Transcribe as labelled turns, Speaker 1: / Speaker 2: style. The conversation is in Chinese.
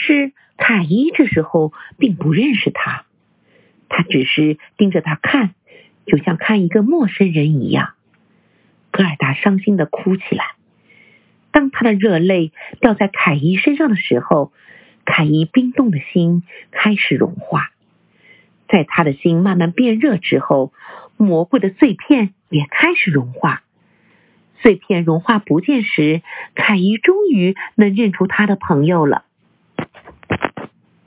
Speaker 1: 是凯伊这时候并不认识他，他只是盯着他看，就像看一个陌生人一样。格尔达伤心地哭起来。当他的热泪掉在凯伊身上的时候，凯伊冰冻的心开始融化。在他的心慢慢变热之后，魔鬼的碎片也开始融化。碎片融化不见时，凯伊终于能认出他的朋友了。